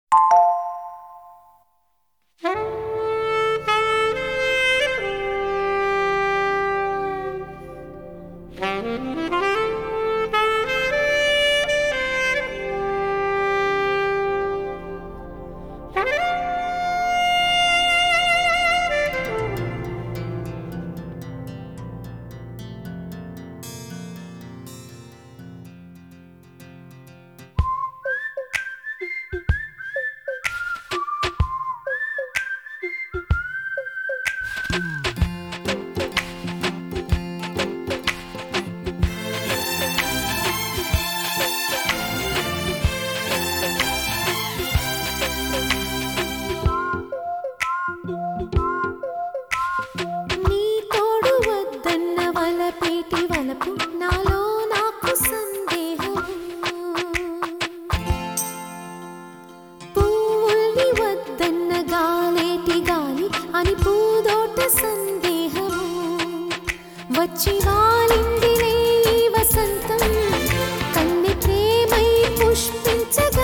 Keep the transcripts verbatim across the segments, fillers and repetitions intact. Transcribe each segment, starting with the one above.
వచ్చి వాలిందిలే వసంతం కన్నె ప్రేమై పుష్పించగా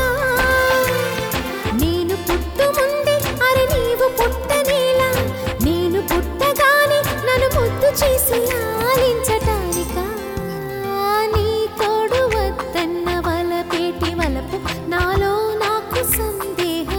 నేను పుట్టు ముందే అరే నీవు పుట్టనేలా నేను పుట్టగానే నన్ను ముద్దు చేసి లాలించటానికా నీ తోడు వద్దన్న వలపేటి వలపు నాలో నాకు సందేహం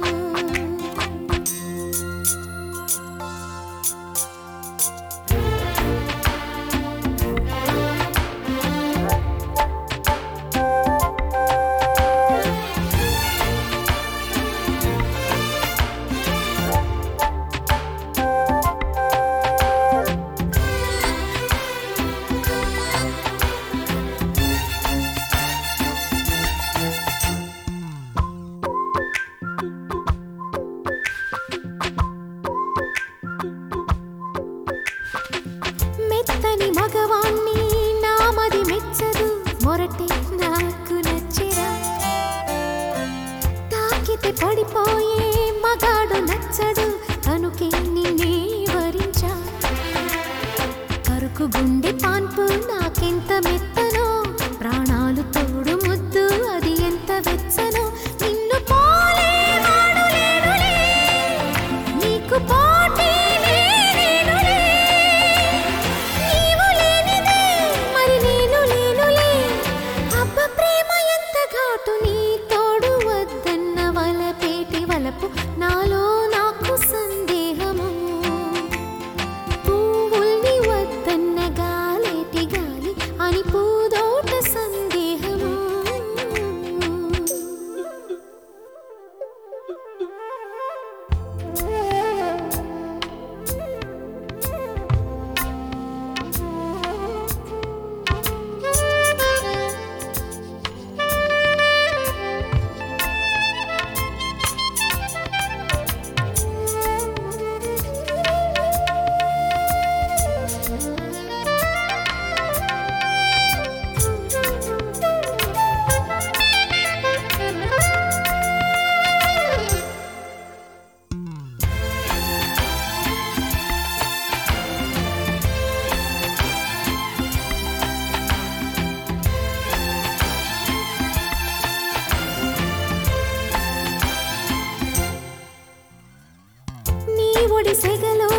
మెత్తని మగవాణ్ణి నామది మెచ్చదు మొరటే నాకు నచ్చిరా తాకితే పడిపోయే మగాడు నచ్చడు కనుకే నిన్నే వరించా కరుకు గుండె పాన్పు నాకెంత మెత్తనో ప్రాణాలు తోడు ముద్దు అది ఎంత వెచ్చనో నిన్ను పోలే వాడు లేడులే నీకు పోటీ లేనేనులే నీవు లేనిదే మరి నేను లేనులే అబ్బ ప్రేమ ఎంత ఘాటు నీ తోడు వద్దన్న వలపేటి వలపు నాలో నాకు సందేహము పువ్వుల్ని వద్దన్న గాలేటి గాలి అని పూదోట సందేహము ఒడి సెగలో